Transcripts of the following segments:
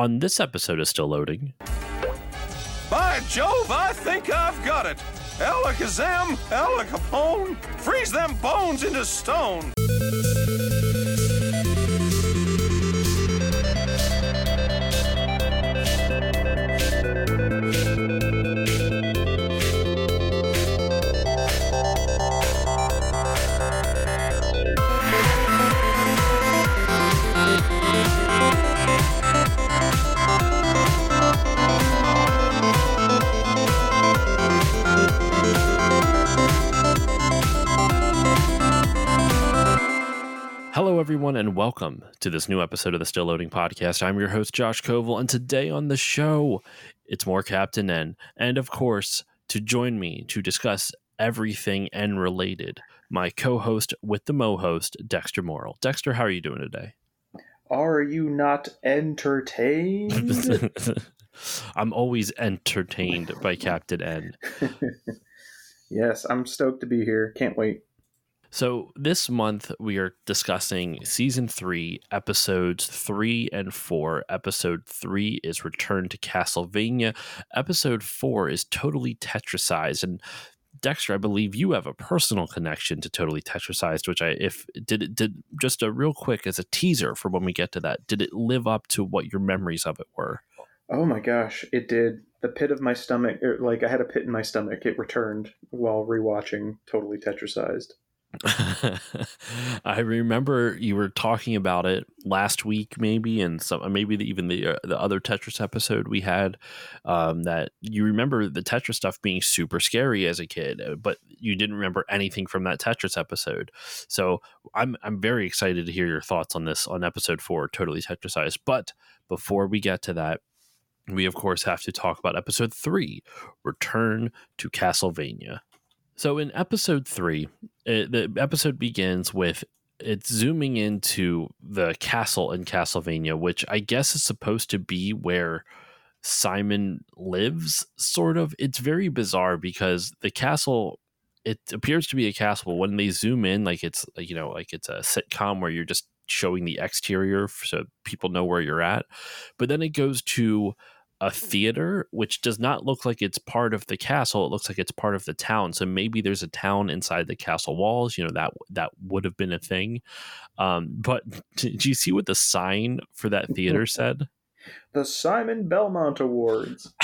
On this episode of Still Loading. By Jove, I think I've got it. Alakazam, Alakapone, freeze them bones into stone. Hello, everyone, and welcome to this new episode of the Still Loading podcast. I'm your host, Josh Koval, and today on the show, it's more Captain N. And of course, to join me to discuss everything N related, my co-host with the Mo-host, Dexter Morrill. Dexter, how are you doing today? Are you not entertained? I'm always entertained by Captain N. Yes, I'm stoked to be here. Can't wait. So this month we are discussing Season 3, Episodes 3 and 4. Episode 3 is Return to Castlevania. Episode 4 is Totally Tetrasized. And Dexter, I believe you have a personal connection to Totally Tetrasized, which did just a real quick as a teaser for when we get to that. Did it live up to what your memories of it were? Oh my gosh, it did. The pit of my stomach, I had a pit in my stomach. It returned while rewatching Totally Tetrasized. I remember you were talking about it last week, maybe, and even the other Tetris episode we had. That you remember the Tetris stuff being super scary as a kid, but you didn't remember anything from that Tetris episode. So I'm very excited to hear your thoughts on this on episode 4, Totally Tetrisized. But before we get to that, we of course have to talk about episode 3, Return to Castlevania. So in episode 3, the episode begins with it zooming into the castle in Castlevania, which I guess is supposed to be where Simon lives, sort of. It's very bizarre because the castle, it appears to be a castle. When they zoom in, like it's a sitcom where you're just showing the exterior so people know where you're at. But then it goes to a theater, which does not look like it's part of the castle. It looks like it's part of the town. So maybe there's a town inside the castle walls. You know, that would have been a thing. But did you see what the sign for that theater said? The Simon Belmont Awards.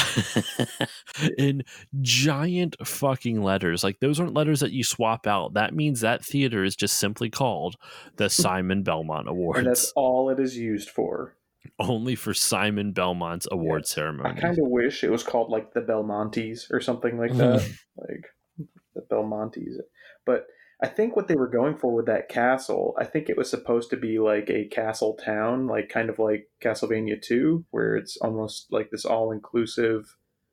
In giant fucking letters. Like, those aren't letters that you swap out. That means that theater is just simply called the Simon Belmont Awards. And that's all it is used for. Only for Simon Belmont's award ceremony. I kind of wish it was called like the Belmontes or something like that. Like the Belmontes. But I think what they were going for with that castle, I think it was supposed to be like a castle town, like kind of like Castlevania 2, where it's almost like this all-inclusive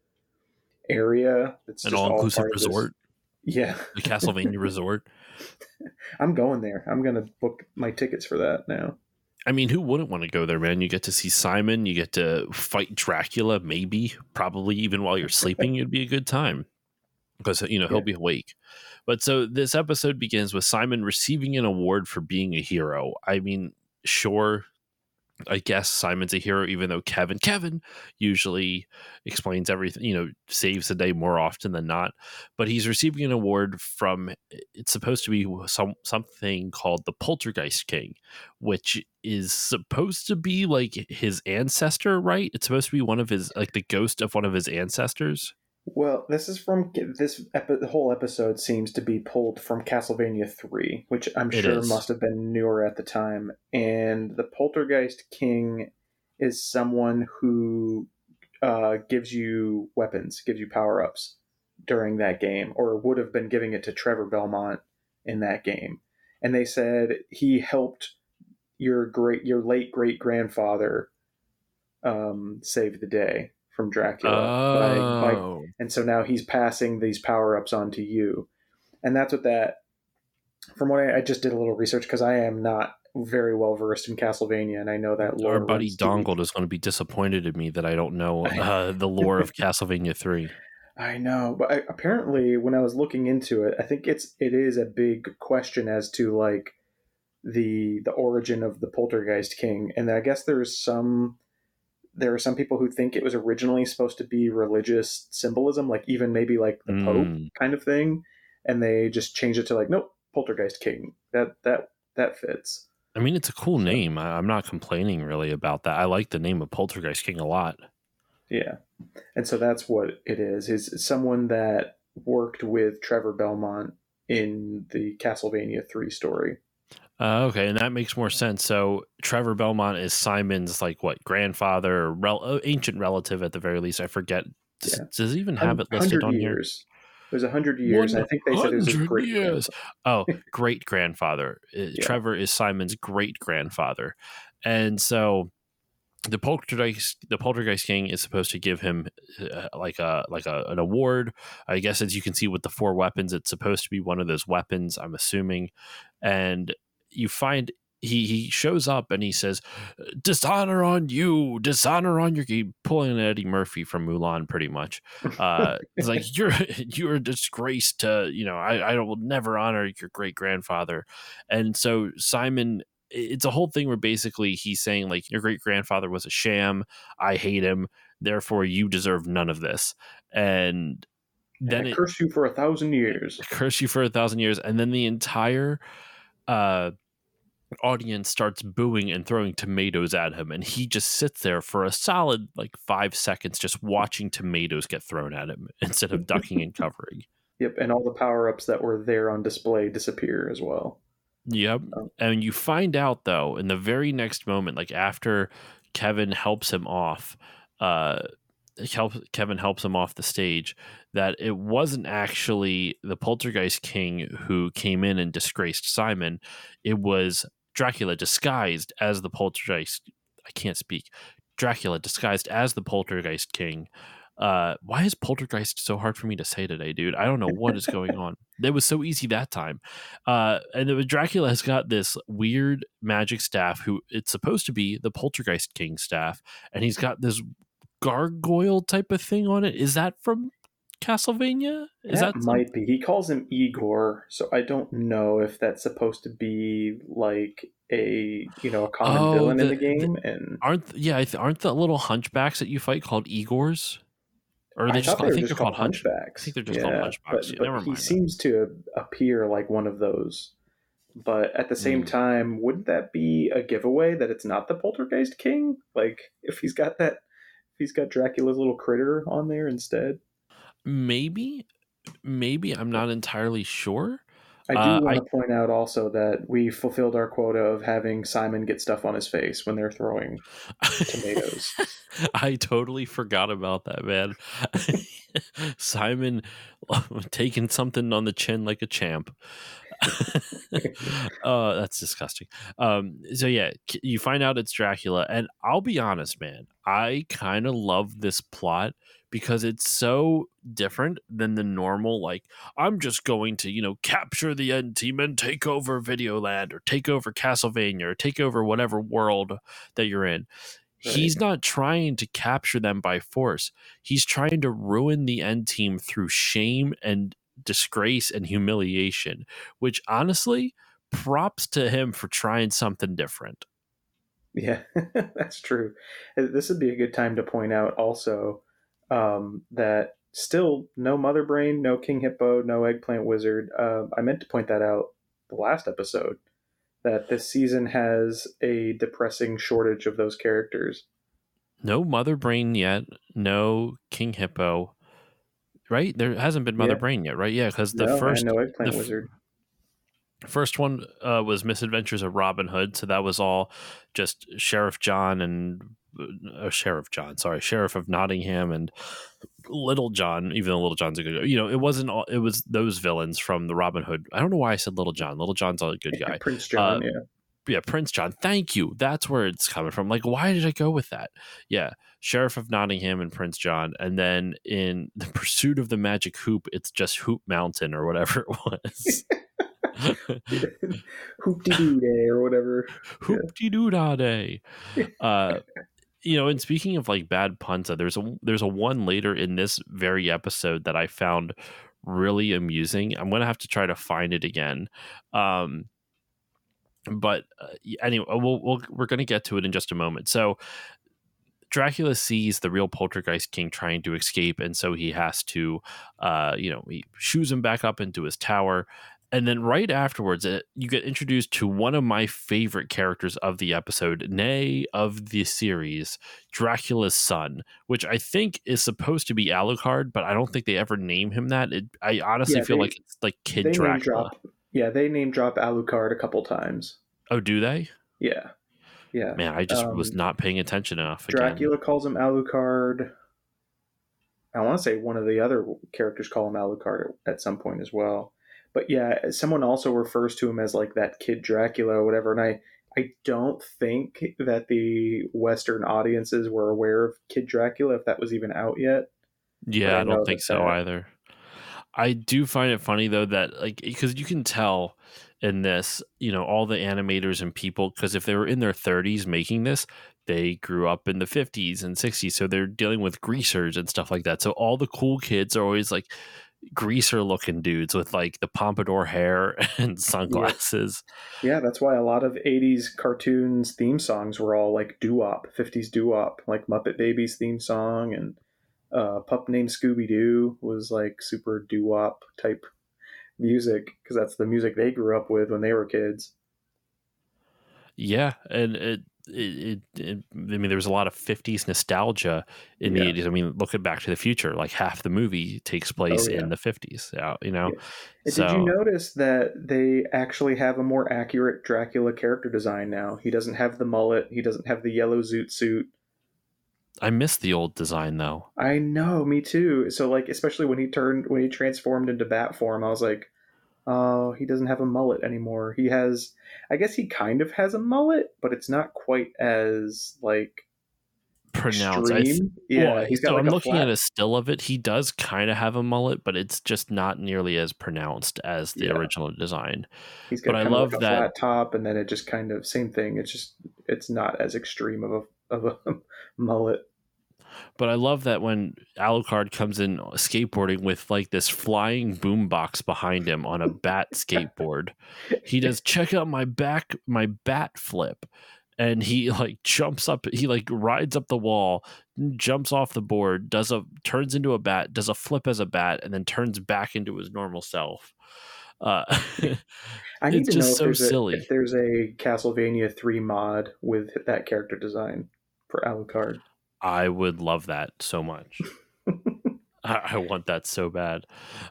area. It's an just all-inclusive resort. Yeah. The Castlevania resort. I'm going there. I'm going to book my tickets for that now. I mean, who wouldn't want to go there, man? You get to see Simon. You get to fight Dracula, probably even while you're sleeping. It'd be a good time because, he'll be awake. But so this episode begins with Simon receiving an award for being a hero. I mean, sure, I guess Simon's a hero, even though Kevin usually explains everything, saves the day more often than not. But he's receiving an award from, it's supposed to be something called the Poltergeist King, which is supposed to be like his ancestor, right? It's supposed to be one of his, like the ghost of one of his ancestors. Well, this is from the whole episode seems to be pulled from Castlevania 3, which I'm sure must have been newer at the time. And the Poltergeist King is someone who gives you weapons, gives you power-ups during that game, or would have been giving it to Trevor Belmont in that game. And they said he helped your late great-grandfather save the day from Dracula. And so now he's passing these power-ups on to you. And that's what from what I just did a little research because I am not very well versed in Castlevania, and I know that lore. Our buddy Dongled is going to be disappointed in me that I don't know the lore of Castlevania 3. I know, but apparently when I was looking into it, I think it is a big question as to like the origin of the Poltergeist King, and I guess there's some there are some people who think it was originally supposed to be religious symbolism, like even maybe like the Pope kind of thing, and they just changed it to like, nope, Poltergeist King. That fits. I mean, it's a cool name. I'm not complaining really about that. I like the name of Poltergeist King a lot. Yeah. And so that's what it is. Is someone that worked with Trevor Belmont in the Castlevania 3 story. Okay, and that makes more sense. So Trevor Belmont is Simon's like what grandfather, or ancient relative at the very least. I forget. Does it even have it listed on years. Here? It was 100 years. I think they said it was his great years. Oh, great grandfather. Trevor is Simon's great grandfather, and so the Poltergeist King is supposed to give him an award. I guess, as you can see with the 4 weapons, it's supposed to be one of those weapons, I'm assuming, and you find he shows up and he says, "Dishonor on you, dishonor on your," pulling an Eddie Murphy from Mulan, pretty much. It's like, you're a disgrace to, I will never honor your great grandfather. And so Simon, it's a whole thing where basically he's saying like, your great grandfather was a sham. I hate him. Therefore, you deserve none of this. And then I curse you for 1,000 years. Curse you for 1,000 years, and then the entire audience starts booing and throwing tomatoes at him, and he just sits there for a solid 5 seconds just watching tomatoes get thrown at him instead of ducking and covering. Yep, and all the power-ups that were there on display disappear as well. Yep. And you find out though in the very next moment, like after Kevin helps him off, Kevin helps him off the stage, that it wasn't actually the Poltergeist King who came in and disgraced Simon. It was Dracula disguised as the Poltergeist. I can't speak. Dracula disguised as the Poltergeist King. Why is Poltergeist so hard for me to say today, dude? I don't know what is going on. It was so easy that time. And Dracula has got this weird magic staff who it's supposed to be the Poltergeist King staff. And he's got this gargoyle type of thing on it. Is that from Castlevania? That might be. He calls him Igor, so I don't know if that's supposed to be like a common villain in the game. And aren't the little hunchbacks that you fight called Igors? Or I think they're called hunchbacks. I think they're just called hunchbacks. But never mind. He seems to appear like one of those. But at the same time, wouldn't that be a giveaway that it's not the Poltergeist King? Like if he's got Dracula's little critter on there instead. Maybe I'm not entirely sure. I do want to point out also that we fulfilled our quota of having Simon get stuff on his face when they're throwing tomatoes. I totally forgot about that, man. Simon taking something on the chin like a champ. That's disgusting. So yeah, you find out it's Dracula, and I'll be honest, man, I kind of love this plot because it's so different than the normal, like, I'm just going to, capture the end team and take over Videoland or take over Castlevania or take over whatever world that you're in. Right. He's not trying to capture them by force. He's trying to ruin the end team through shame and disgrace and humiliation, which honestly, props to him for trying something different. Yeah, that's true. This would be a good time to point out also that still no Mother Brain, no King Hippo, no Eggplant Wizard. I meant to point that out the last episode, that this season has a depressing shortage of those characters. No Mother Brain yet, no King Hippo. Right? There hasn't been Mother Brain yet, right? Yeah, because no Eggplant Wizard. First one was Misadventures of Robin Hood, so that was all just Sheriff of Nottingham and Little John, even though Little John's a good guy. It wasn't all, it was those villains from the Robin Hood. I don't know why I said Little John. Little John's a good guy. Prince John, Yeah, Prince John. Thank you. That's where it's coming from. Like, why did I go with that? Yeah, Sheriff of Nottingham and Prince John. And then in The Pursuit of the Magic Hoop, it's just Hoop Mountain or whatever it was. Hoop-de-doo day or whatever. Hoop-de-doo-dah day. And speaking of like bad puns, there's a one later in this very episode that I found really amusing. I'm gonna have to try to find it again. But anyway, we're gonna get to it in just a moment. So Dracula sees the real Poltergeist King trying to escape, and so he has to, he shoos him back up into his tower. And then right afterwards, you get introduced to one of my favorite characters of the episode, nay, of the series, Dracula's son, which I think is supposed to be Alucard, but I don't think they ever name him that. I honestly feel like it's like Kid Dracula. They name drop Alucard a couple times. Oh, do they? Yeah. Yeah. Man, I just was not paying attention enough. Dracula calls him Alucard. I want to say one of the other characters call him Alucard at some point as well. But yeah, someone also refers to him as like that Kid Dracula or whatever. And I don't think that the Western audiences were aware of Kid Dracula, if that was even out yet. Yeah, I don't think so either. I do find it funny though that like, because you can tell in this, all the animators and people, because if they were in their 30s making this, they grew up in the 50s and 60s, so they're dealing with greasers and stuff like that. So all the cool kids are always like greaser looking dudes with like the pompadour hair and sunglasses. Yeah, that's why a lot of 80s cartoons theme songs were all like doo-wop, 50s doo-wop, like Muppet Babies theme song, and Pup Named Scooby-Doo was like super doo-wop type music because that's the music they grew up with when they were kids. Yeah, and I mean, there was a lot of 50s nostalgia in the 80s. I mean, look at Back to the Future. Like half the movie takes place in the 50s. Yeah. Did you notice that they actually have a more accurate Dracula character design now? He doesn't have the mullet. He doesn't have the yellow zoot suit. I miss the old design though. I know, me too. So like, especially when he transformed into bat form, I was like, oh, he doesn't have a mullet anymore. I guess he kind of has a mullet, but it's not quite as like pronounced. He's got. I'm looking at a still of it. He does kind of have a mullet, but it's just not nearly as pronounced as the original design. He's got kind of like a flat top, and then it just kind of same thing. It's not as extreme of a mullet. But I love that when Alucard comes in skateboarding with like this flying boombox behind him on a bat skateboard, he does check out my bat flip, and he like jumps up, he like rides up the wall, jumps off the board, turns into a bat, does a flip as a bat, and then turns back into his normal self. I need to know if there's a Castlevania 3 mod with that character design for Alucard. I would love that so much. I want that so bad.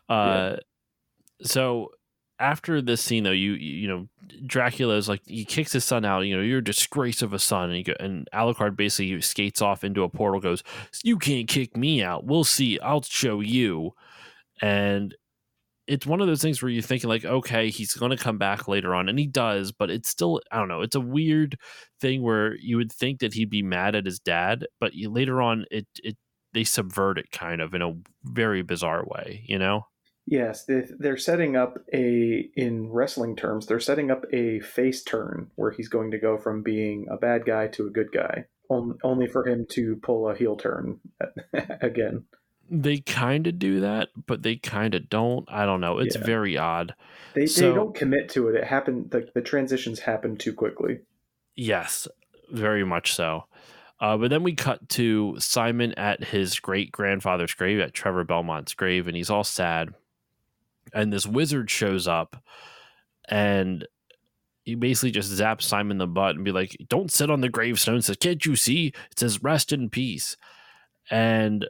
So after this scene, though, you know, Dracula is like, he kicks his son out. You're a disgrace of a son, and Alucard basically skates off into a portal, goes, "You can't kick me out. We'll see. I'll show you." And it's one of those things where you're thinking like, okay, he's going to come back later on, and he does, but it's still, I don't know, it's a weird thing where you would think that he'd be mad at his dad, but later on they subvert it kind of in a very bizarre way, Yes, they're setting up in wrestling terms, they're setting up a face turn where he's going to go from being a bad guy to a good guy, only for him to pull a heel turn again. They kind of do that, but they kind of don't. I don't know. It's very odd. They don't commit to it. It happened. The transitions happen too quickly. Yes, very much so. But then we cut to Simon at his great-grandfather's grave, at Trevor Belmont's grave, and he's all sad. And this wizard shows up, and he basically just zaps Simon in the butt and be like, "Don't sit on the gravestone." Says, "Can't you see? It says rest in peace." And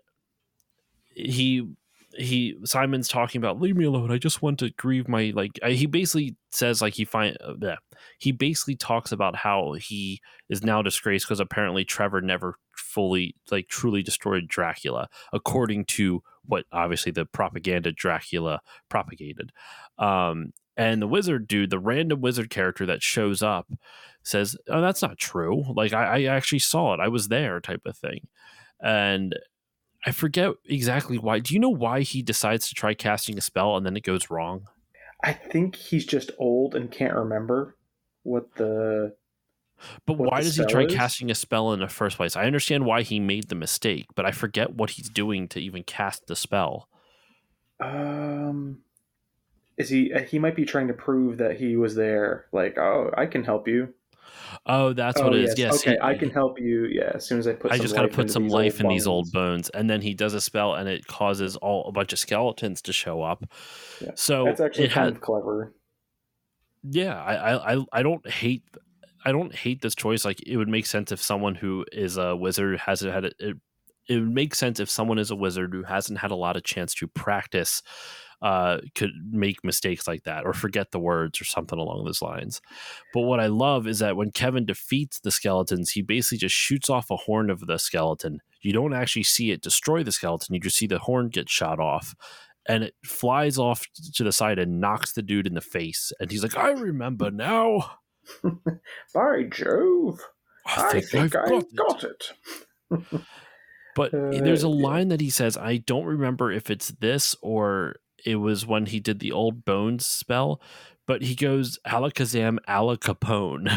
Simon's talking about, "Leave me alone. I just want to grieve my," he basically says like he basically talks about how he is now disgraced because apparently Trevor never fully truly destroyed Dracula, according to what obviously the propaganda Dracula propagated. And the wizard dude, the random wizard character that shows up, says, "Oh, that's not true. Like I actually saw it. I was there," type of thing. And I forget exactly why. Do you know why he decides to try casting a spell and then it goes wrong? I think he's just old and can't remember what the... But why does he try casting a spell in the first place? I understand why he made the mistake, but I forget what he's doing to even cast the spell. Is he might be trying to prove that he was there. Like, "Oh, I can help you." Oh, that's what it is. Yes. Okay, I can help you. Yeah, as soon as I put I some just got to life put into some these life in old these old bones. bones, and then he does a spell, and it causes a bunch of skeletons to show up. Yeah, So that's actually it kind had, of clever. yeah. I don't hate this choice. Like, it would make sense if someone who is a wizard hasn't had it. It would make sense if someone is a wizard who hasn't had a lot of chance to practice could make mistakes like that or forget the words or something along those lines. But what I love is that when Kevin defeats the skeletons, he basically just shoots off a horn of the skeleton. You don't actually see it destroy the skeleton. You just see the horn get shot off, and it flies off to the side and knocks the dude in the face. And he's like, I remember now. By Jove, I think I've got it. But there's a line that he says, I don't remember if it's this or it was when he did the old bones spell, but he goes, Alakazam Ala Capone.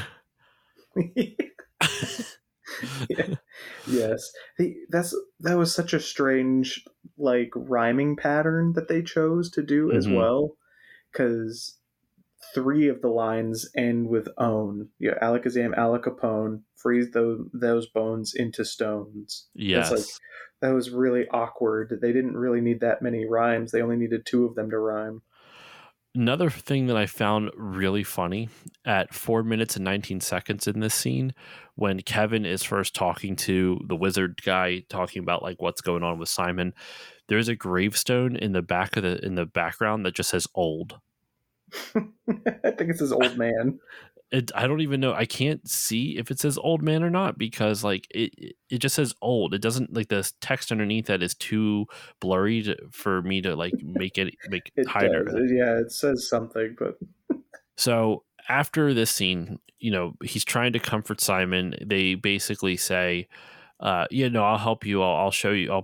Yeah. Yes. That was such a strange, like, rhyming pattern that they chose to do as well, because 3 of the lines end with own. Yeah, Alakazam, Ala Capone, freeze those bones into stones. Yes. It's like, that was really awkward. They didn't really need that many rhymes. They only needed 2 of them to rhyme. Another thing that I found really funny at 4 minutes and 19 seconds in this scene, when Kevin is first talking to the wizard guy, talking about like what's going on with Simon, there's a gravestone in the background that just says old. I think it says old man. I don't even know. I can't see if it says old man or not, because like it just says old. It doesn't, like, the text underneath that is too blurry for me to like make it hide it. Yeah, it says something, but so after this scene, he's trying to comfort Simon. They basically say, I'll help you. I'll show you.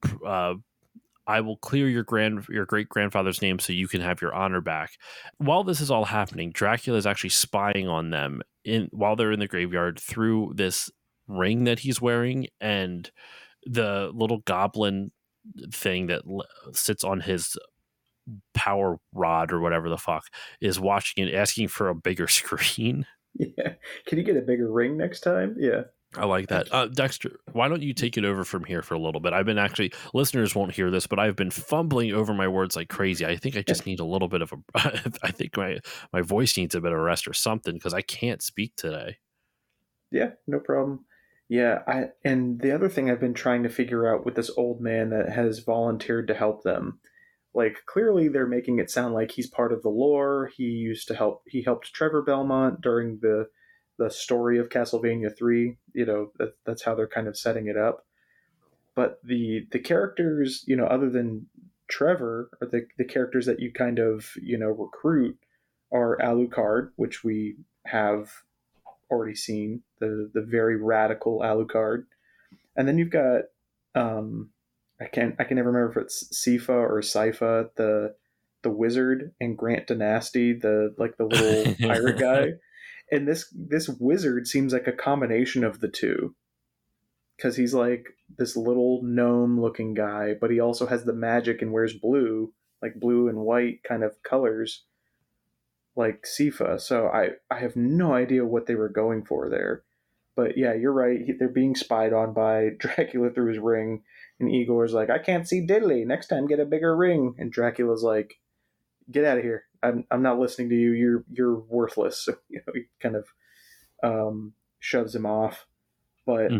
I will clear your great grandfather's name so you can have your honor back. While this is all happening, Dracula is actually spying on them while they're in the graveyard through this ring that he's wearing, and the little goblin thing that sits on his power rod or whatever the fuck is watching and asking for a bigger screen. Yeah. Can you get a bigger ring next time? Yeah. I like that. Dexter, why don't you take it over from here for a little bit? I've been listeners won't hear this, but I've been fumbling over my words like crazy. I think I just need a little bit of I think my voice needs a bit of rest or something, because I can't speak today. Yeah, no problem. Yeah, and the other thing I've been trying to figure out with this old man that has volunteered to help them, like, clearly they're making it sound like he's part of the lore. He helped Trevor Belmont during the story of Castlevania 3, that's how they're kind of setting it up. But the characters, other than Trevor, or the characters that you kind of, recruit are Alucard, which we have already seen, the very radical Alucard. And then you've got, I can never remember if it's Sypha or Sypha, the wizard, and Grant Dynasty, the little pirate guy. And this wizard seems like a combination of the two, because he's like this little gnome-looking guy, but he also has the magic and wears blue, like blue and white kind of colors, like Sypha. So I have no idea what they were going for there. But yeah, you're right. They're being spied on by Dracula through his ring, and Igor's like, I can't see diddly. Next time, get a bigger ring. And Dracula's like, get out of here. I'm not listening to you. You're worthless. So, he kind of shoves him off. But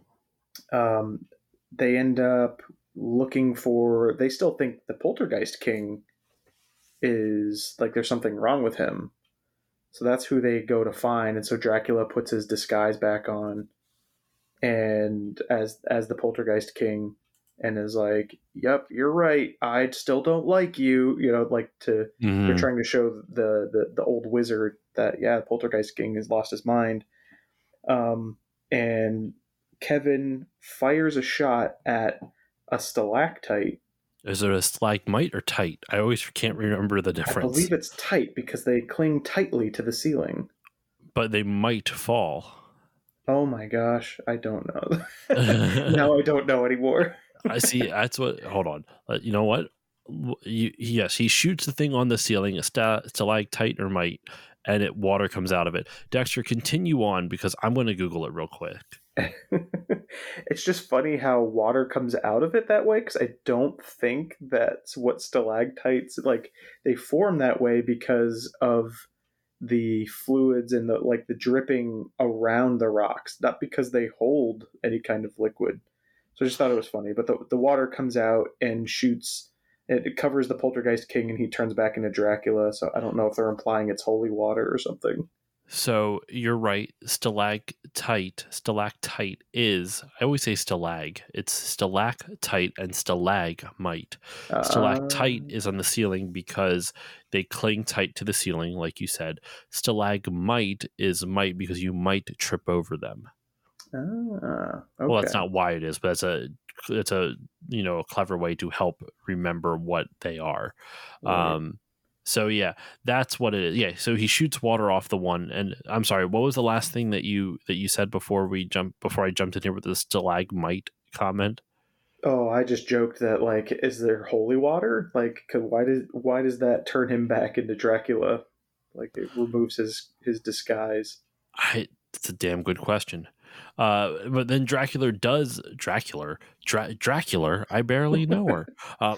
they end up looking for. They still think the Poltergeist King is like, there's something wrong with him. So that's who they go to find. And so Dracula puts his disguise back on, and as the Poltergeist King, and is like, yep, you're right, I still don't like you, they're trying to show the old wizard that, yeah, the Poltergeist King has lost his mind. And Kevin fires a shot at a stalactite. Is it a stalagmite or tight? I always can't remember the difference. I believe it's tight, because they cling tightly to the ceiling. But they might fall. Oh my gosh, I don't know. Now I don't know anymore. I see. That's what. Hold on. You know what? Yes, he shoots the thing on the ceiling, a stalactite or mite, and water comes out of it. Dexter, continue on because I'm going to Google it real quick. It's just funny how water comes out of it that way, because I don't think that's what stalactites, like, they form that way because of the fluids and the dripping around the rocks, not because they hold any kind of liquid. So I just thought it was funny. But the water comes out and shoots, it covers the Poltergeist King, and he turns back into Dracula. So I don't know if they're implying it's holy water or something. So you're right. Stalactite is, I always say stalag. It's stalactite and stalagmite. Stalactite is on the ceiling because they cling tight to the ceiling, like you said. Stalagmite is might because you might trip over them. Okay. Well, that's not why it is, but it's a a clever way to help remember what they are. Right. So yeah, that's what it is. Yeah, so he shoots water off the one. And I'm sorry, what was the last thing that you said before I jumped in here with the stalagmite comment? Oh, I just joked that, like, is there holy water? Like, why does that turn him back into Dracula? Like, it removes his disguise. It's a damn good question. But then Dracula. I barely know her.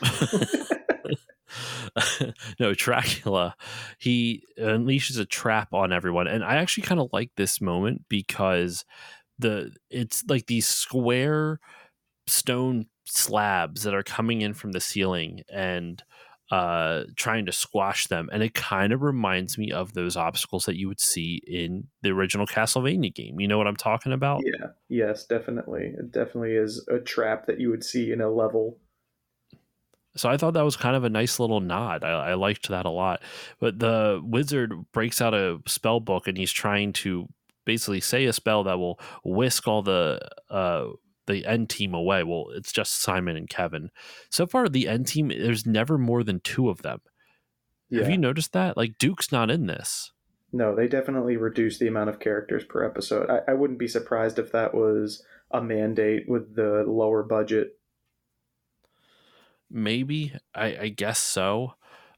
No, Dracula, he unleashes a trap on everyone. And I actually kind of like this moment because it's like these square stone slabs that are coming in from the ceiling and trying to squash them. And it kind of reminds me of those obstacles that you would see in the original Castlevania game. You know what I'm talking about? Yeah, yes, definitely. It definitely is a trap that you would see in a level. So I thought that was kind of a nice little nod. I liked that a lot. But the wizard breaks out a spell book and he's trying to basically say a spell that will whisk all the end team away. Well, it's just Simon and Kevin. So far, the end team, there's never more than two of them. Yeah. Have you noticed that? Like, Duke's not in this. No, they definitely reduced the amount of characters per episode. I wouldn't be surprised if that was a mandate with the lower budget. Maybe. I guess so.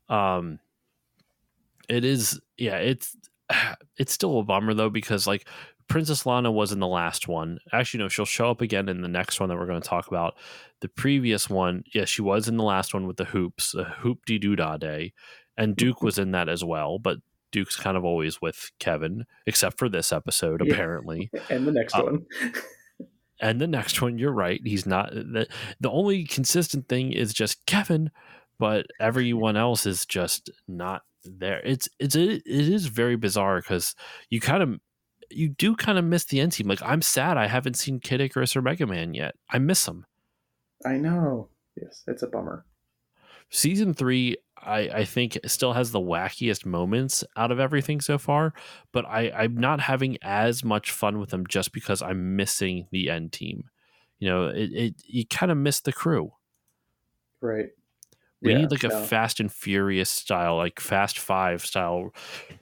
It is, yeah, it's still a bummer though, because like Princess Lana was in the last one. Actually, no, she'll show up again in the next one that we're going to talk about. The previous one, yeah, she was in the last one with the hoops, Hoop-de-doo-dah day, and Duke was in that as well, but Duke's kind of always with Kevin, except for this episode, apparently. And the next one. And the next one, you're right. He's not. The only consistent thing is just Kevin, but everyone else is just not there. It is very bizarre because you do kind of miss the end team. Like, I'm sad I haven't seen Kid Icarus or Mega Man yet. I miss them. I know. Yes, it's a bummer. Season 3, I think still has the wackiest moments out of everything so far, but I'm not having as much fun with them just because I'm missing the end team. You kind of miss the crew. Right. We need like a Fast and Furious style, like Fast 5 style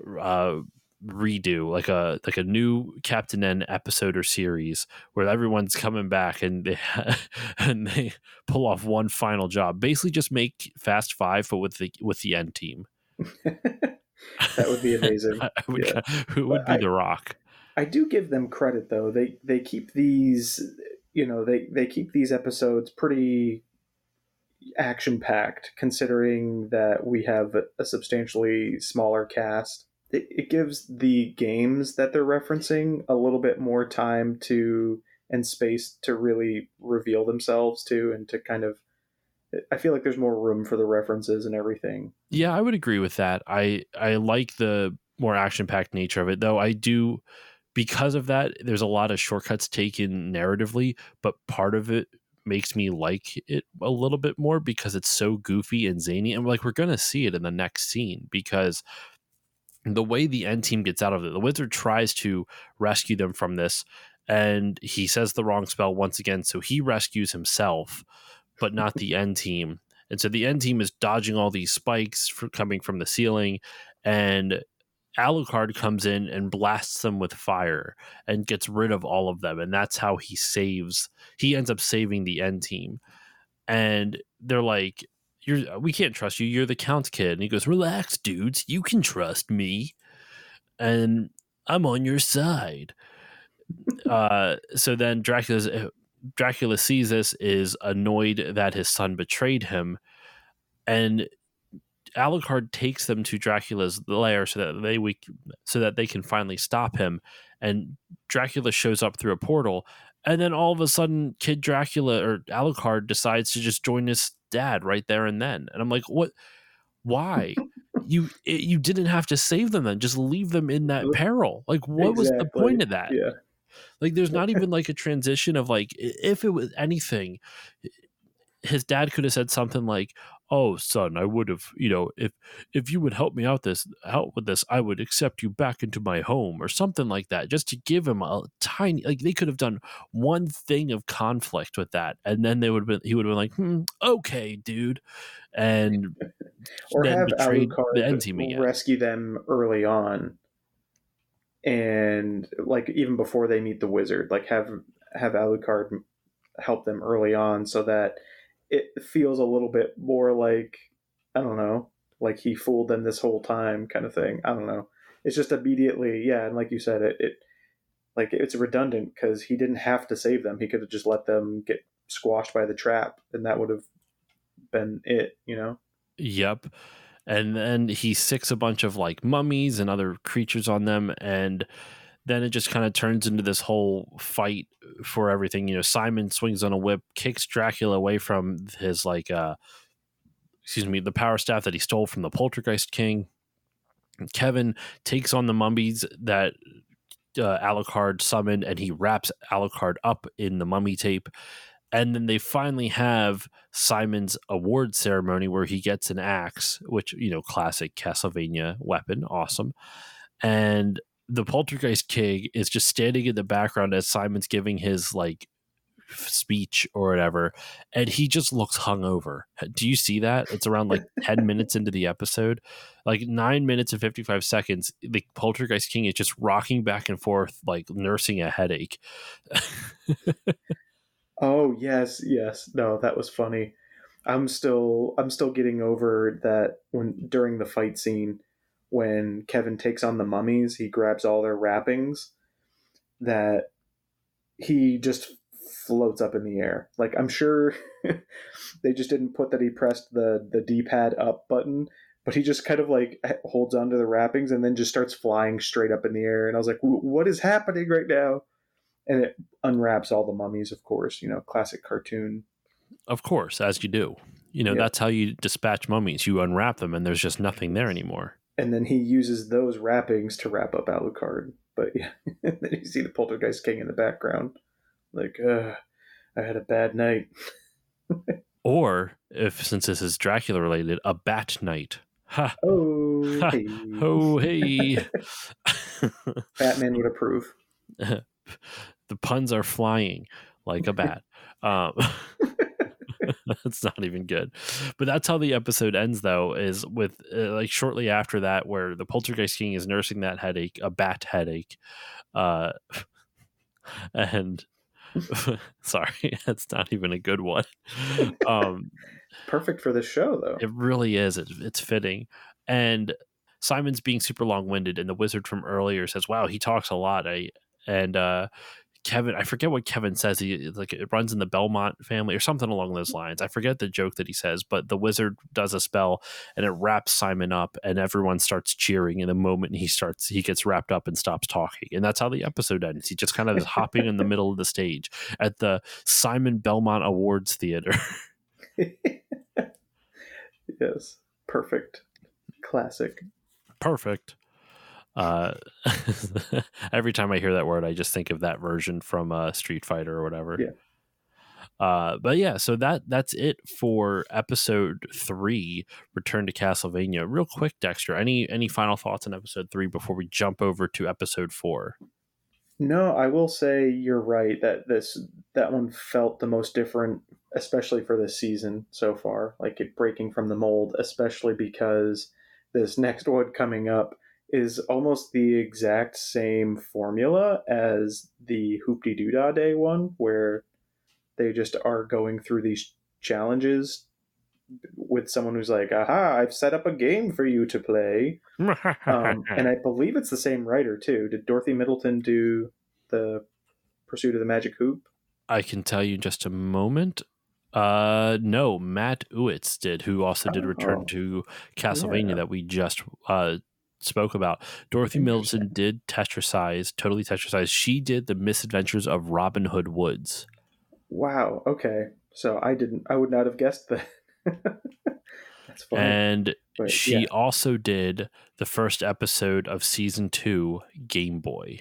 redo, like a new Captain N episode or series where everyone's coming back and they pull off one final job. Basically, just make Fast 5, but with the end team. That would be amazing. Who would be The Rock? I do give them credit though. They keep these, they keep these episodes pretty action packed, considering that we have a substantially smaller cast. It gives the games that they're referencing a little bit more time and space to really reveal themselves to, and to kind of, I feel like there's more room for the references and everything. Yeah, I would agree with that. I like the more action-packed nature of it, though. I do, because of that, there's a lot of shortcuts taken narratively, but part of it makes me like it a little bit more because it's so goofy and zany, and we're going to see it in the next scene, because the way the end team gets out of it, the wizard tries to rescue them from this, and he says the wrong spell once again, so he rescues himself, but not the end team. And so the end team is dodging all these spikes coming from the ceiling, and Alucard comes in and blasts them with fire and gets rid of all of them, and that's how he ends up saving the end team. And they're like, we can't trust you. You're the Count's kid. And he goes, relax, dudes. You can trust me. and I'm on your side. So then Dracula sees this, is annoyed that his son betrayed him, and Alucard takes them to Dracula's lair so that they can finally stop him. And Dracula shows up through a portal, and then all of a sudden, Kid Dracula or Alucard decides to just join his dad right there and then. And I'm like, what? Why? You didn't have to save them then. Just leave them in that peril. Like, what was the point of that? Yeah. Like, there's not even like a transition of like, if it was anything, his dad could have said something like, "Oh, son, I would have, if you would help with this, I would accept you back into my home," or something like that, just to give him a tiny, like, they could have done one thing of conflict with that, and then he would have been like, okay, dude, and or then have betrayed the end Alucard team again. rescue them early on, and like even before they meet the wizard, like have Alucard help them early on, so that it feels a little bit more like, I don't know, like he fooled them this whole time kind of thing. I don't know. It's just immediately, yeah, and like you said, it's redundant because he didn't have to save them. He could have just let them get squashed by the trap, and that would have been it, Yep. And then he sicks a bunch of like mummies and other creatures on them, and then it just kind of turns into this whole fight for everything. Simon swings on a whip, kicks Dracula away from his the power staff that he stole from the Poltergeist King. Kevin takes on the mummies that Alucard summoned, and he wraps Alucard up in the mummy tape. And then they finally have Simon's award ceremony where he gets an axe, which, classic Castlevania weapon. Awesome. And the Poltergeist King is just standing in the background as Simon's giving his speech or whatever, and he just looks hungover. Do you see that? It's around 10 minutes into the episode, 9 minutes and 55 seconds. The Poltergeist King is just rocking back and forth, nursing a headache. Oh yes. No, that was funny. I'm still getting over that during the fight scene, when Kevin takes on the mummies, he grabs all their wrappings, that he just floats up in the air. I'm sure they just didn't put that he pressed the D-pad up button, but he just kind of holds onto the wrappings and then just starts flying straight up in the air. And I was like, what is happening right now? And it unwraps all the mummies, of course, classic cartoon. Of course, as you do. That's how you dispatch mummies. You unwrap them and there's just nothing there anymore. And then he uses those wrappings to wrap up Alucard. But yeah, and then you see the Poltergeist King in the background. I had a bad night. Or, since this is Dracula related, a bat night. Ha! Oh, ha. Hey. Oh, hey! Batman would approve. The puns are flying like a bat. That's not even good. But that's how the episode ends, though, is with shortly after that, where the Poltergeist King is nursing that headache, a bat headache. And sorry, that's not even a good one. Perfect for this show, though. It really is. It's fitting. And Simon's being super long-winded, and the wizard from earlier says, wow, he talks a lot. Kevin, I forget what Kevin says. He it runs in the Belmont family or something along those lines. I forget the joke that he says, but the wizard does a spell and it wraps Simon up, and everyone starts cheering. In the moment he gets wrapped up and stops talking, and that's how the episode ends. He just kind of is hopping in the middle of the stage at the Simon Belmont Awards Theater. Yes, perfect, classic, perfect. Every time I hear that word, I just think of that version from Street Fighter or whatever. Yeah. But yeah, so that's it for episode 3, Return to Castlevania. Real quick, Dexter, any final thoughts on episode 3 before we jump over to episode 4? No, I will say you're right that one felt the most different, especially for this season so far, it breaking from the mold, especially because this next one coming up is almost the exact same formula as the Hoop-Dee-Doo-Dah Day one, where they just are going through these challenges with someone who's like, aha, I've set up a game for you to play. And I believe it's the same writer too. Did Dorothy Middleton do the Pursuit of the Magic Hoop? I can tell you in just a moment. No, Matt Ewitz did, who also did Return to Castlevania that we just spoke about. Dorothy Middleton did Totally Tetrasize. She did The Misadventures of Robin Hood Woods. Wow. Okay. So I would not have guessed that. That's funny. And she also did the first episode of season 2, Game Boy.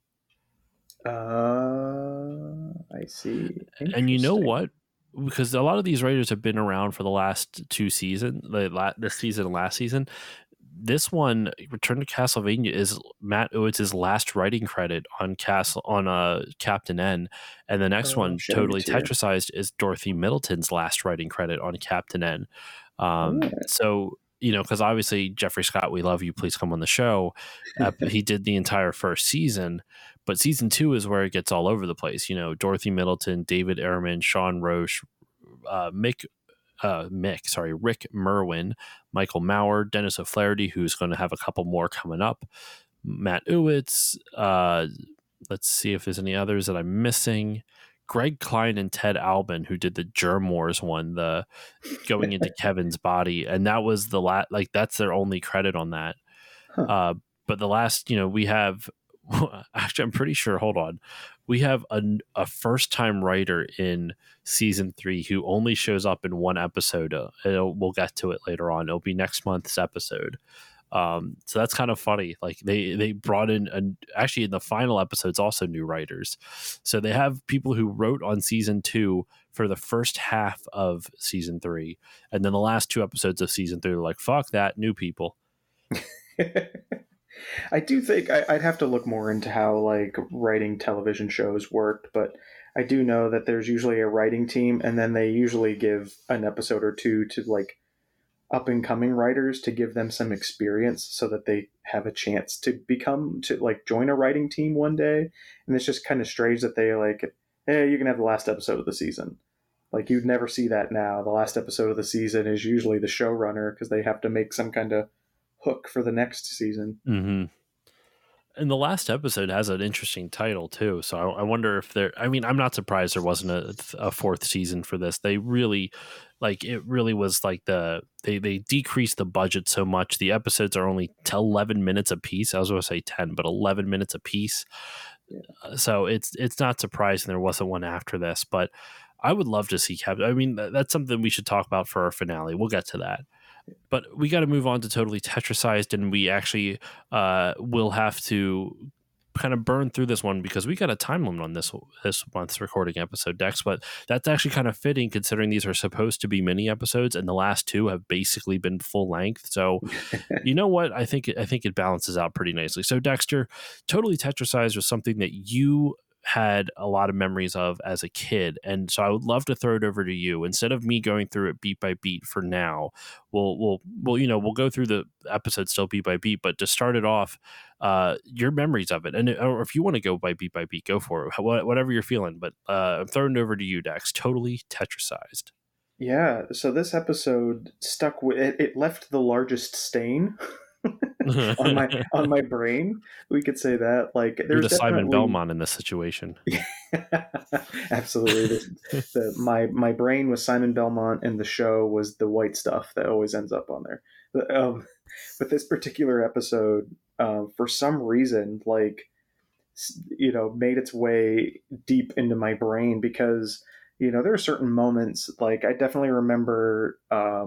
I see. And you know what? Because a lot of these writers have been around for the last 2 seasons, this season and last season. This one, Return to Castlevania, is Matt Ewitz's last writing credit on Captain N, and the next one, Totally Tetrasized, is Dorothy Middleton's last writing credit on Captain N. So, because obviously Jeffrey Scott, we love you, please come on the show. He did the entire first season, but season 2 is where it gets all over the place. Dorothy Middleton, David Ehrman, Sean Roche, Rick Merwin, Michael Maurer, Dennis O'Flaherty, who's going to have a couple more coming up, Matt Ewitz. Let's see if there's any others that I'm missing. Greg Klein and Ted Albin, who did the Germ Wars one, the going into Kevin's body, and that was the that's their only credit on that. But the last, we have. Actually, I'm pretty sure. Hold on. We have a first-time writer in season 3 who only shows up in one episode. We'll get to it later on. It'll be next month's episode. So that's kind of funny. Like they brought in actually in the final episodes also new writers. So they have people who wrote on season 2 for the first half of season 3, and then the last 2 episodes of season 3 are like, fuck that, new people. I do think I'd have to look more into how writing television shows worked, but I do know that there's usually a writing team, and then they usually give an episode or 2 to up and coming writers to give them some experience so that they have a chance to join a writing team one day. And it's just kind of strange that they hey, you can have the last episode of the season. You'd never see that now. The last episode of the season is usually the showrunner because they have to make some kind of hook for the next season. Mm-hmm. And the last episode has an interesting title too, so I wonder if I'm not surprised there wasn't a 4th season for this. They really it really was they decreased the budget so much. The episodes are only 11 minutes a piece. I was going to say 10, but 11 minutes a piece. Yeah. So it's not surprising there wasn't one after this, but I would love to see Captain. That's something we should talk about for our finale. We'll get to that. But we got to move on to Totally Tetrasized, and we actually will have to kind of burn through this one because we got a time limit on this month's recording episode, Dex. But that's actually kind of fitting considering these are supposed to be mini episodes, and the last 2 have basically been full length. So, you know what? I think it balances out pretty nicely. So, Dexter, Totally Tetrasized was something that you had a lot of memories of as a kid, and so I would love to throw it over to you instead of me going through it beat by beat. For now, we'll go through the episode still beat by beat, but to start it off, your memories of it, or if you want to go by beat, go for it, whatever you're feeling. But I'm throwing it over to you, Dex. Totally Tetrasized. Yeah, so this episode stuck with it left the largest stain on my brain. We could say that. You're the Simon Belmont in this situation. Absolutely. My brain was Simon Belmont, and the show was the white stuff that always ends up on there. But this particular episode, for some reason, made its way deep into my brain because there are certain moments. I definitely remember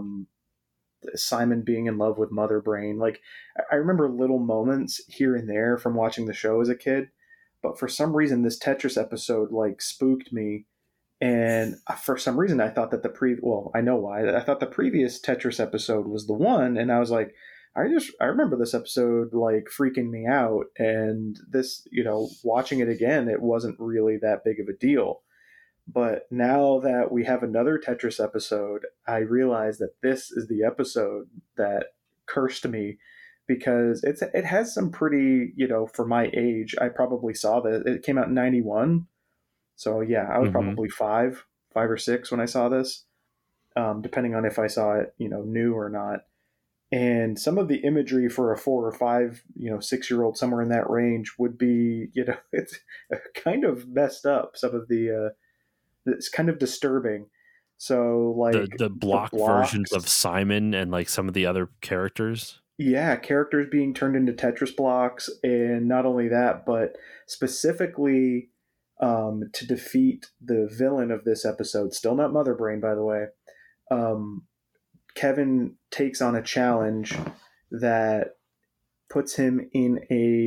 Simon being in love with Mother Brain. I remember little moments here and there from watching the show as a kid, but for some reason this Tetris episode spooked me, and for some reason I thought that I know why. I thought the previous Tetris episode was the one, and I was like, I remember this episode freaking me out, and this, watching it again, it wasn't really that big of a deal. But now that we have another Tetris episode, I realize that this is the episode that cursed me because it has some pretty, for my age, I probably saw that it came out in 91. So yeah, I was probably 5 or 6 when I saw this. depending on if I saw it, new or not. And some of the imagery for a 4 or 5, 6-year-old, somewhere in that range, would be, it's kind of messed up. Some of it's kind of disturbing. So like the block versions of Simon and like some of the other characters. Yeah, characters being turned into Tetris blocks, and not only that, but specifically to defeat the villain of this episode, still not Mother Brain, by the way. Kevin takes on a challenge that puts him in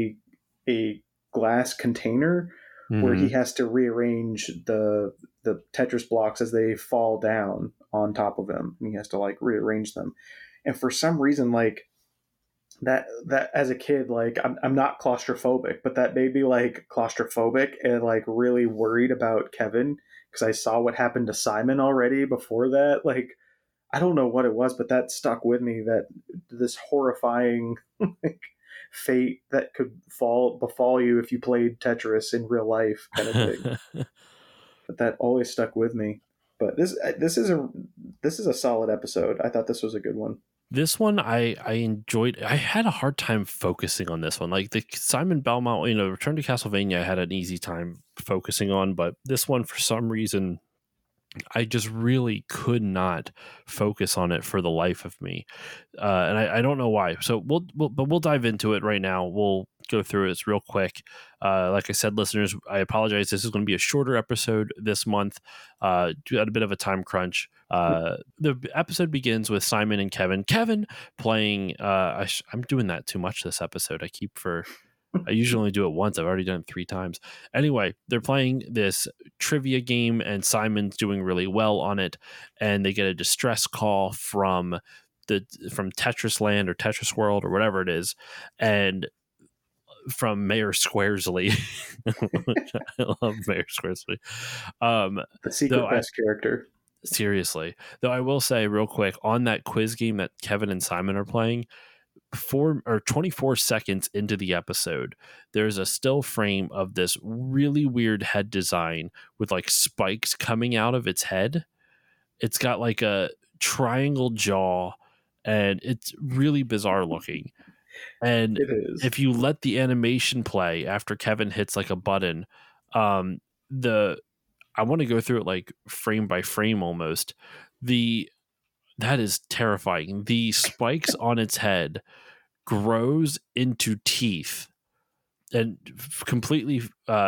a glass container where he has to rearrange the Tetris blocks as they fall down on top of him, and he has to like rearrange them. And for some reason, like that as a kid, like I'm not claustrophobic, but that made me like claustrophobic and like really worried about Kevin, because I saw what happened to Simon already before that. Like, I don't know what it was, but that stuck with me, that this horrifying like, fate that could befall you if you played Tetris in real life kind of thing. But that always stuck with me. But this is a solid episode. I thought this was a good one. This one I enjoyed. I had a hard time focusing on this one. Like the Simon Belmont, Return to Castlevania, I had an easy time focusing on, but this one, for some reason, I just really could not focus on it for the life of me, and I don't know why. So we'll dive into it right now. We'll go through it real quick. Like I said, listeners, I apologize. This is going to be a shorter episode this month. Had a bit of a time crunch. The episode begins with Simon and Kevin. Kevin playing. I'm doing that too much this episode. I usually only do it once. I've already done it 3 times. Anyway, they're playing this trivia game, and Simon's doing really well on it. And they get a distress call from Tetris Land or Tetris World or whatever it is, and from Mayor Squaresley. I love Mayor Squaresley. The secret best character. Seriously, though, I will say real quick on that quiz game that Kevin and Simon are playing. 24 seconds into the episode, there's a still frame of this really weird head design with like spikes coming out of its head. It's got like a triangle jaw, and it's really bizarre looking. And if you let the animation play after Kevin hits like a button, I want to go through it like frame by frame almost. That is terrifying. The spikes on its head grows into teeth and completely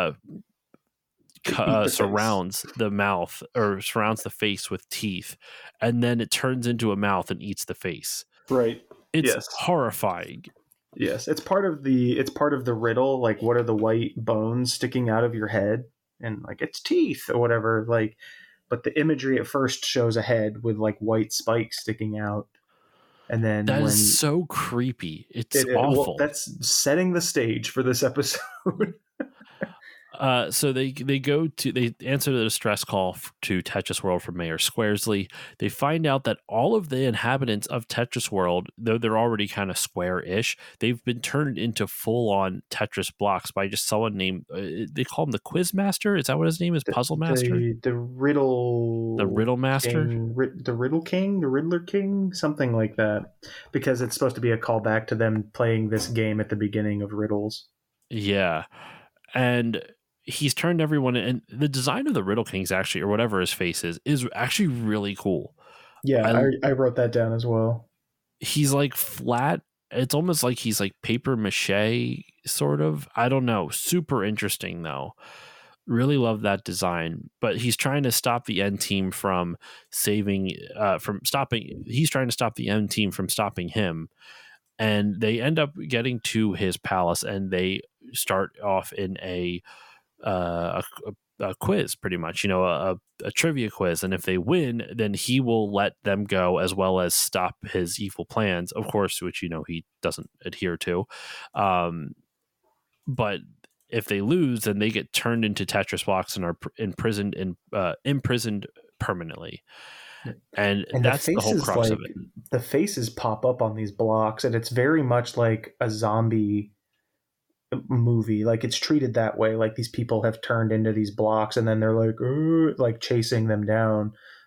surrounds the mouth, or surrounds the face with teeth, and then it turns into a mouth and eats the face. Right. It's horrifying. Yes, it's part of the riddle. Like, what are the white bones sticking out of your head? And like, it's teeth or whatever. Like, but the imagery at first shows a head with like white spikes sticking out, and then that is so creepy. It's awful. Well, that's setting the stage for this episode. So they answer the distress call to Tetris World from Mayor Squaresley. They find out that all of the inhabitants of Tetris World, though they're already kind of square-ish, they've been turned into full-on Tetris blocks by just someone named, they call him the Quiz Master. Is that what his name is? Puzzle Master? The Riddle Master? The Riddle King? The Riddler King? Something like that. Because it's supposed to be a callback to them playing this game at the beginning of Riddles. Yeah. And he's turned everyone, and the design of the Riddle Kings actually, or whatever his face is actually really cool. Yeah, I wrote that down as well. He's like flat. It's almost like he's like paper mache, sort of. I don't know. Super interesting though. Really love that design. But he's trying to stop the N team from he's trying to stop the N team from stopping him. And they end up getting to his palace, and they start off in a quiz, pretty much, a trivia quiz. And if they win, then he will let them go, as well as stop his evil plans, of course, which he doesn't adhere to. But if they lose, then they get turned into Tetris blocks and are imprisoned permanently. And that's the whole crux of it. The faces pop up on these blocks, and it's very much like a zombie movie. Like, it's treated that way. Like, these people have turned into these blocks, and then they're like chasing them down.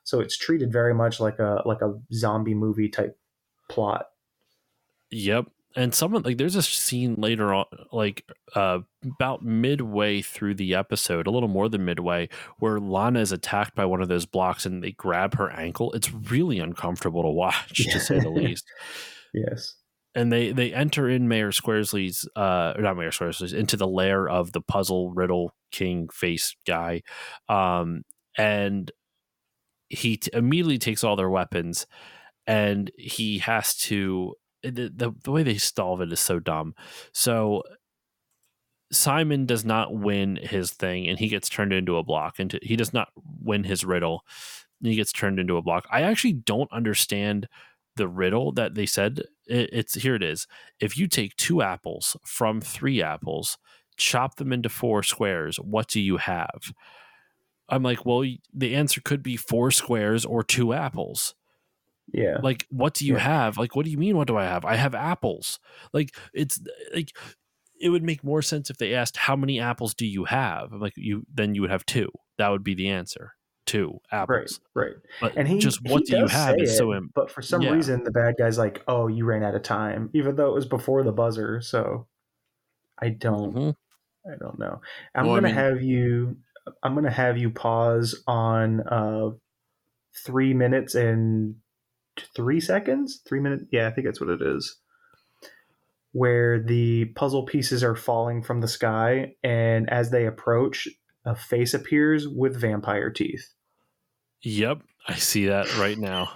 So it's treated very much like a zombie movie type plot. Yep. And someone like there's a scene later on, like about midway through the episode, a little more than midway, where Lana is attacked by one of those blocks and they grab her ankle. It's really uncomfortable to watch, to say the least. Yes. And they enter in Mayor Squarsley's, or not Mayor Squarsley's, into the lair of the puzzle riddle king face guy, and he immediately takes all their weapons, and he has to. The way they solve it is so dumb. So Simon does not win his thing, and he gets turned into a block. And he does not win his riddle. And he gets turned into a block. I actually don't understand the riddle that they said. It's here. It is. If you take 2 apples from 3 apples, chop them into 4 squares, what do you have? I'm like, well, the answer could be 4 squares or 2 apples. Yeah. Like, what do you have? Like, what do you mean? What do I have? I have apples. Like, it's like, it would make more sense if they asked, how many apples do you have? I'm like, then you would have 2. That would be the answer. 2 apples. Right. But and what do you have is so but for some reason the bad guy's like, oh, you ran out of time, even though it was before the buzzer. So I don't know. I'm gonna have you pause on 3 minutes and 3 seconds. 3 minutes. Yeah, I think that's what it is. Where the puzzle pieces are falling from the sky, and as they approach, a face appears with vampire teeth. Yep, I see that right now.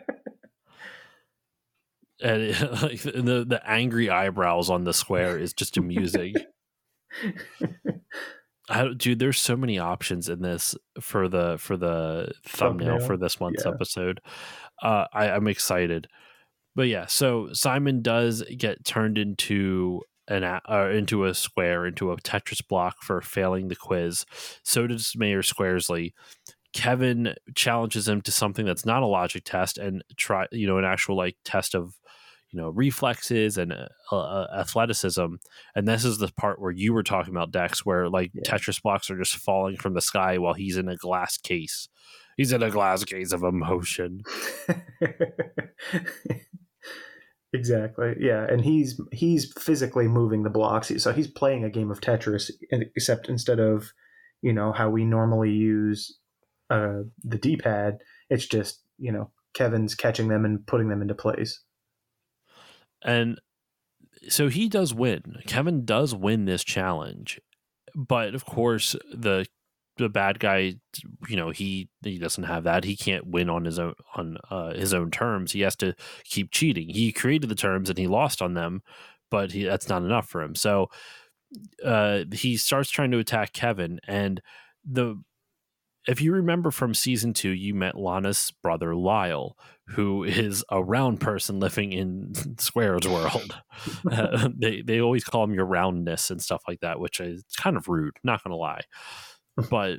And like the angry eyebrows on the square is just amusing. Dude, there's so many options in this for the thumbnail for this month's episode. I'm excited. But yeah, so Simon does get turned into into a square, into a Tetris block for failing the quiz. So does Mayor Squarsley. Kevin challenges him to something that's not a logic test and an actual like test of reflexes and athleticism. And this is the part where you were talking about, Dex, where Tetris blocks are just falling from the sky while he's in a glass case. He's in a glass case of emotion. Exactly. Yeah, and he's physically moving the blocks, so he's playing a game of Tetris, except instead of how we normally use the D-pad, it's just Kevin's catching them and putting them into place. And so he does win. Kevin does win this challenge, but of course the bad guy, he doesn't have that. He can't win on his own terms. He has to keep cheating. He created the terms and he lost on them, but that's not enough for him. So he starts trying to attack Kevin. And if you remember from season 2, you met Lana's brother Lyle, who is a round person living in Square's world. They always call him your roundness and stuff like that, which is kind of rude. Not gonna lie. But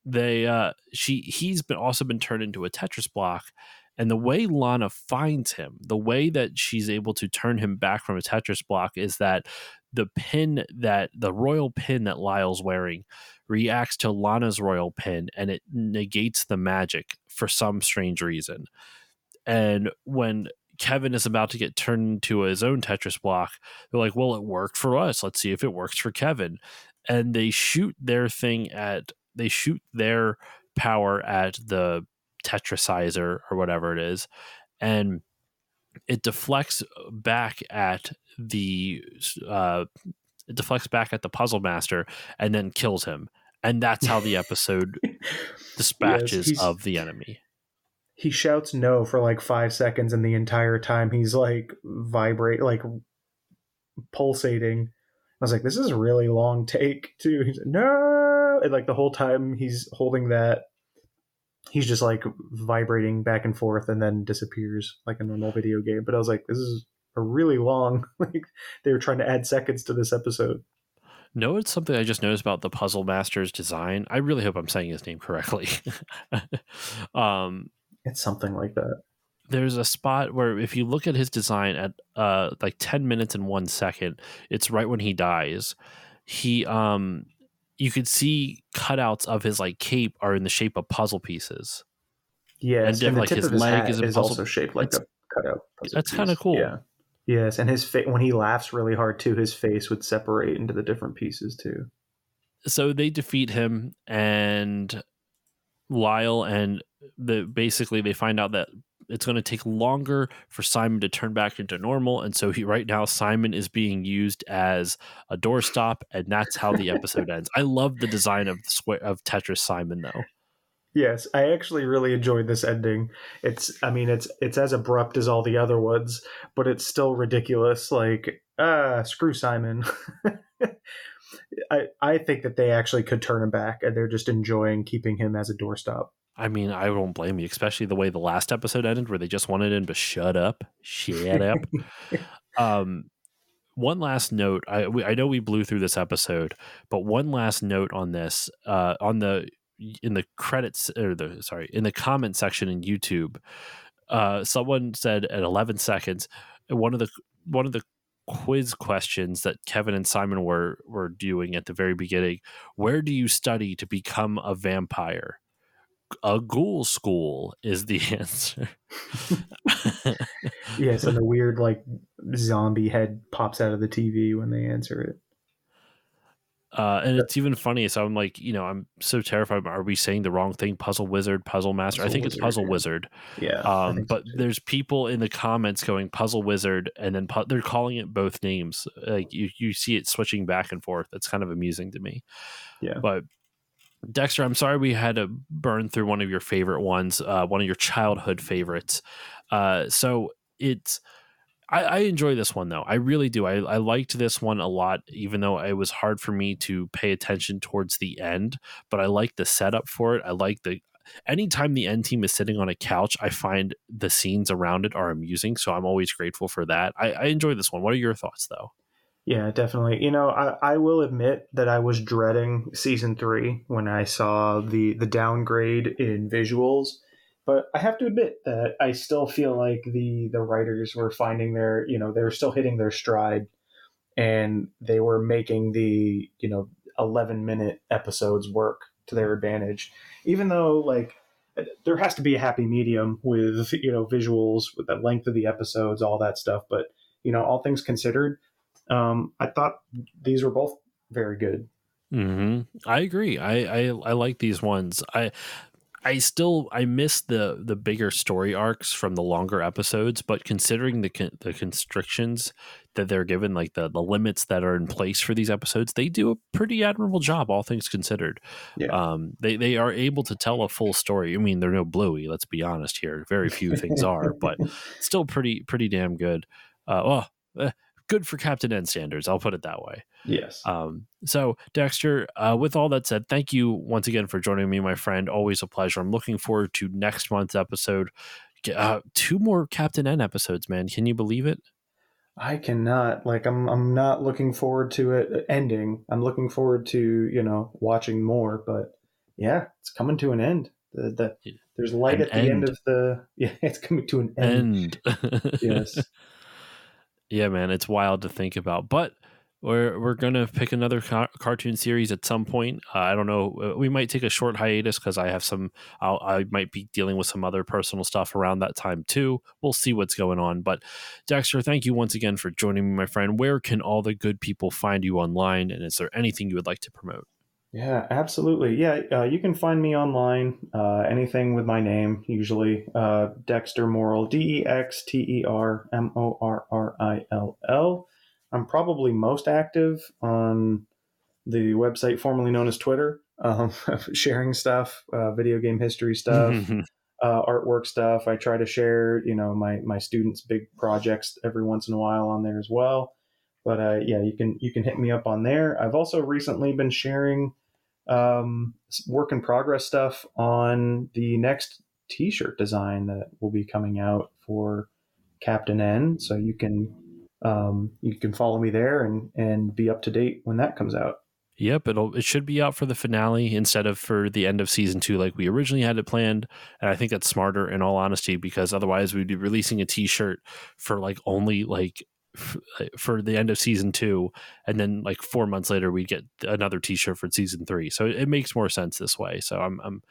he's also been turned into a Tetris block, and the way Lana finds him, the way that she's able to turn him back from a Tetris block, is that the royal pin that Lyle's wearing reacts to Lana's royal pin, and it negates the magic for some strange reason. And when Kevin is about to get turned into his own Tetris block, they're like, well, it worked for us. Let's see if it works for Kevin. And they shoot their power at the Tetrasizer or whatever it is, and it deflects back at the puzzle master and then kills him. And that's how the episode dispatches of the enemy. He shouts no for like 5 seconds, and the entire time he's like pulsating. I was like, this is a really long take too. He's like, no, and like the whole time he's holding that, he's just like vibrating back and forth and then disappears like a normal video game. But I was like, this is a really long, like they were trying to add seconds to this episode. No, it's something I just noticed about the Puzzle Master's design. I really hope I'm saying his name correctly. It's something like that. There's a spot where if you look at his design at like 10 minutes and 1 second, it's right when he dies. You could see cutouts of his like cape are in the shape of puzzle pieces. Yes, and the tip of his leg hat is also shaped like a cutout puzzle That's piece. kind of cool. Yeah. Yes, and his when he laughs really hard too, his face would separate into the different pieces too. So they defeat him, and Lyle and basically they find out that it's going to take longer for Simon to turn back into normal, and so right now Simon is being used as a doorstop, and that's how the episode ends. I love the design of Tetris Simon though. Yes, I actually really enjoyed this ending. It's as abrupt as all the other ones, but it's still ridiculous. Like, screw Simon. I think that they actually could turn him back, and they're just enjoying keeping him as a doorstop. I mean, I don't blame you, especially the way the last episode ended, where they just wanted him to shut up. One last note. I know we blew through this episode, but one last note on this. In the credits, in the comment section in YouTube, someone said at 11 seconds, one of the quiz questions that Kevin and Simon were doing at the very beginning: where do you study to become a vampire? A ghoul school is the answer. Yes, and the weird like zombie head pops out of the TV when they answer it. And it's even funny. So I'm like, I'm so terrified. Are we saying the wrong thing? Puzzle Wizard, Puzzle Master? I think it's Puzzle Wizard. Yeah. But there's people in the comments going Puzzle Wizard, and then they're calling it both names. Like you see it switching back and forth. It's kind of amusing to me. Yeah. But Dexter, I'm sorry we had to burn through one of your favorite ones, one of your childhood favorites. So it's. I enjoy this one, though. I really do. I liked this one a lot, even though it was hard for me to pay attention towards the end. But I like the setup for it. I like anytime the end team is sitting on a couch, I find the scenes around it are amusing. So I'm always grateful for that. I enjoy this one. What are your thoughts, though? Yeah, definitely. I will admit that I was dreading season 3 when I saw the downgrade in visuals. But I have to admit that I still feel like the writers were finding they were still hitting their stride, and they were making the 11-minute episodes work to their advantage. Even though like there has to be a happy medium with visuals, with the length of the episodes, all that stuff. But all things considered, I thought these were both very good. Mm-hmm. I agree. I like these ones. I miss the bigger story arcs from the longer episodes, but considering the constrictions that they're given, like the limits that are in place for these episodes, they do a pretty admirable job, all things considered. Yeah. They are able to tell a full story. I mean, they're no Bluey, let's be honest here. Very few things are, but still pretty damn good. Good for Captain N standards, I'll put it that way. Yes. So Dexter, with all that said, thank you once again for joining me, my friend. Always a pleasure. I'm looking forward to next month's episode. 2 more Captain N episodes, man. Can you believe it? I cannot. Like, I'm not looking forward to it ending. I'm looking forward to watching more. But yeah, it's coming to an end. There's light at the end of the. Yeah, it's coming to an end. Yes. Yeah, man, it's wild to think about. But we're gonna pick another cartoon series at some point. I don't know. We might take a short hiatus because I have I might be dealing with some other personal stuff around that time too. We'll see what's going on. But Dexter, thank you once again for joining me, my friend. Where can all the good people find you online? And is there anything you would like to promote? Yeah, absolutely. Yeah, you can find me online. Anything with my name, usually Dexter Morrill, DexterMorrill. I'm probably most active on the website formerly known as Twitter, sharing stuff, video game history stuff, artwork stuff. I try to share, my students' big projects every once in a while on there as well. But yeah, you can hit me up on there. I've also recently been sharing work in progress stuff on the next T-shirt design that will be coming out for Captain N. So you can follow me there and be up to date when that comes out. Yep, it should be out for the finale instead of for the end of season 2 like we originally had it planned. And I think that's smarter in all honesty, because otherwise we'd be releasing a T-shirt for like only like for the end of season 2, and then like 4 months later we get another T-shirt for season 3. So it makes more sense this way. So I'm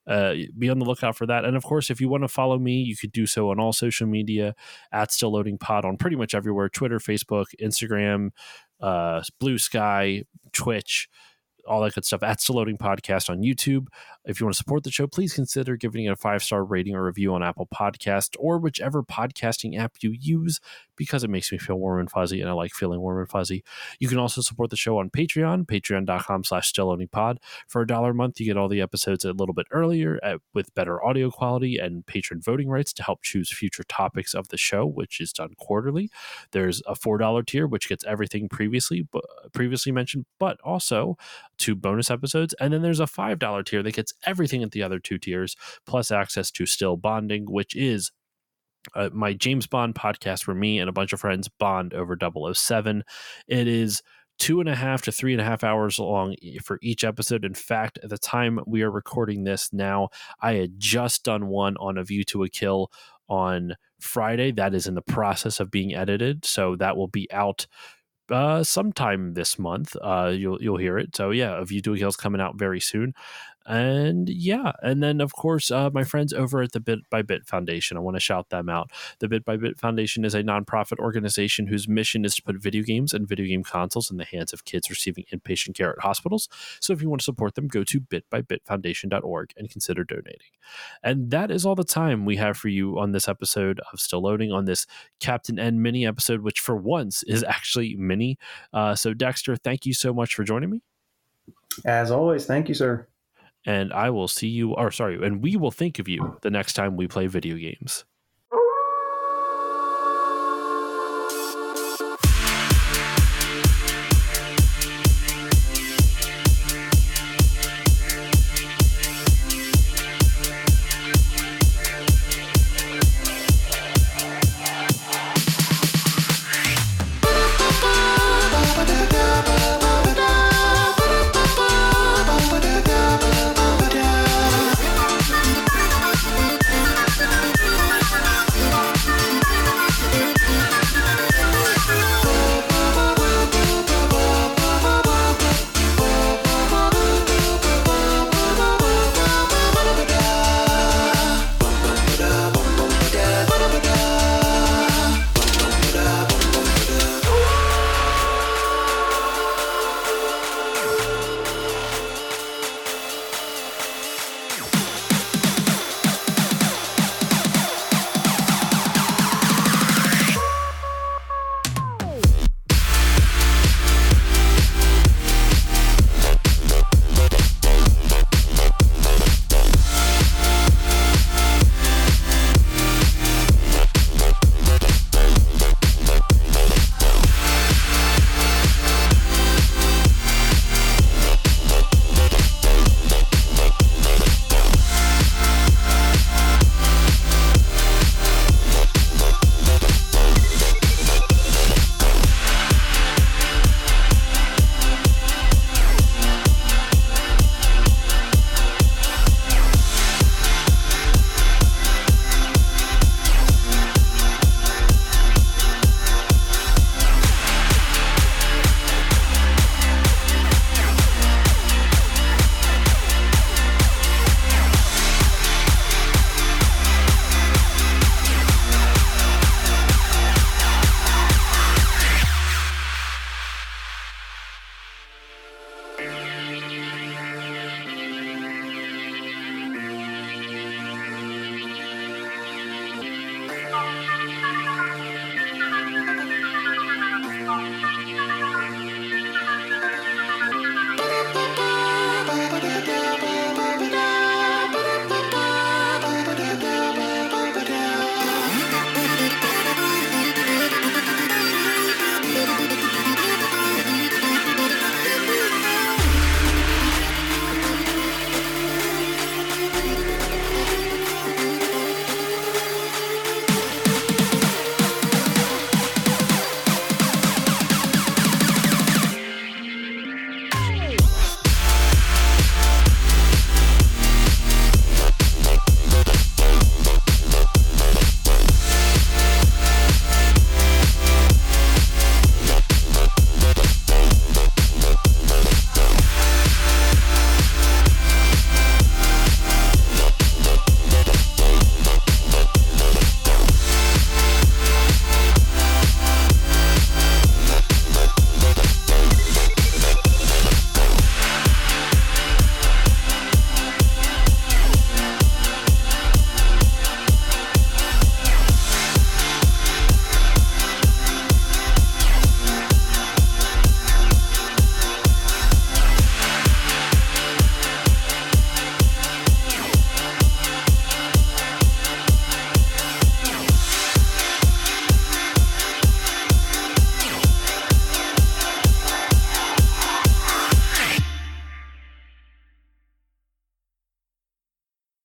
be on the lookout for that. And of course, if you want to follow me, you could do so on all social media at Still Loading Pod on pretty much everywhere: Twitter, Facebook, Instagram, Blue Sky, Twitch, all that good stuff, at Still Loading Podcast on YouTube. If you want to support the show, please consider giving it a 5-star rating or review on Apple Podcast or whichever podcasting app you use, because it makes me feel warm and fuzzy, and I like feeling warm and fuzzy. You can also support the show on Patreon, patreon.com/stillloadingpod. For $1 a month, you get all the episodes a little bit earlier with better audio quality and patron voting rights to help choose future topics of the show, which is done quarterly. There's a $4 tier, which gets everything previously mentioned, but also 2 bonus episodes. And then there's a $5 tier that gets everything at the other 2 tiers, plus access to Still Bonding, which is my James Bond podcast where me and a bunch of friends bond over 007. It is 2.5 to 3.5 hours long for each episode. In fact, at the time we are recording this now, I had just done one on A View to a Kill on Friday. That is in the process of being edited, so that will be out sometime this month. You'll hear it. So yeah, A View to a Kill is coming out very soon. And yeah, and then of course, my friends over at the Bit by Bit Foundation, I want to shout them out. The Bit by Bit Foundation is a nonprofit organization whose mission is to put video games and video game consoles in the hands of kids receiving inpatient care at hospitals. So if you want to support them, go to bitbybitfoundation.org and consider donating. And that is all the time we have for you on this episode of Still Loading, on this Captain N mini episode, which for once is actually mini. So Dexter, thank you so much for joining me. As always, thank you, sir. And I will see you, and we will think of you the next time we play video games.